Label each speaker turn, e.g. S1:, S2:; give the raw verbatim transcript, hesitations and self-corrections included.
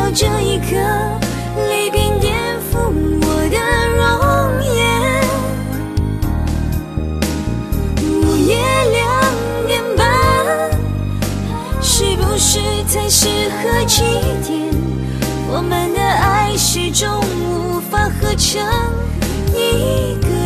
S1: 到这一刻，离别颠覆我的容颜。午夜两点半，是不是才适合起点？我们的爱始终无法合成一个